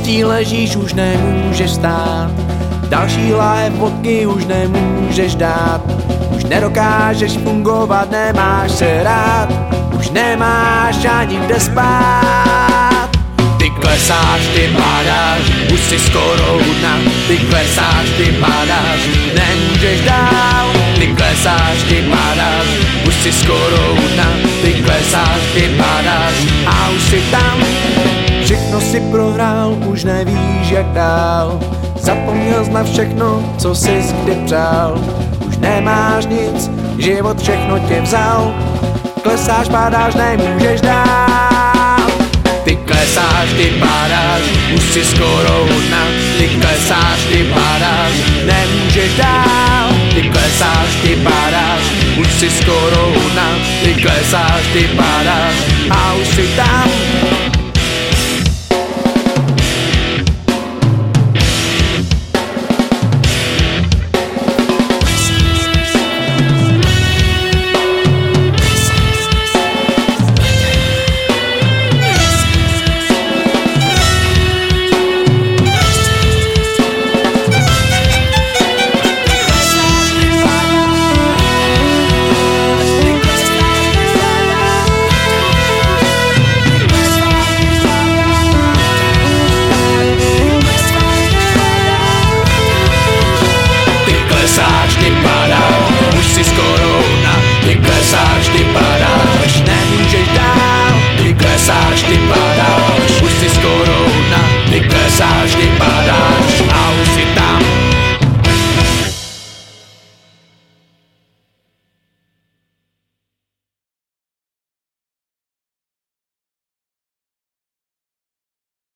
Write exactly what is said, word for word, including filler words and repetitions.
pěstí ležíš, už nemůžeš stát. Další láhev vodky už nemůžeš dát. Už nedokážeš fungovat, nemáš se rád. Už nemáš ani kde spát. Ty klesáš, ty padáš, už si skoro hudna. Ty klesáš, ty padáš, nemůžeš dál. Ty klesáš, ty padáš, už si skoro hudna. Ty klesáš, ty padáš a už si tam. Všechno si prohrál, už nevíš jak dál. Zapomněl jsi na všechno, co jsi kdy přál. Už nemáš nic, život všechno tě vzal. Klesáš, padáš, nemůžeš dál. Ty klesáš, ty padáš, už si skoro hudna. Ty klesáš, ty padáš, nemůžeš dál. Ty klesáš, ty padáš, už si skoro hudna. Ty klesáš, ty padáš a už si tam. Ty skoro hudna, ty klesáš, ty padáš, nemůžeš dál. Ty klesáš, ty padáš, už si skoro hudna, ty klesáš, ty padáš.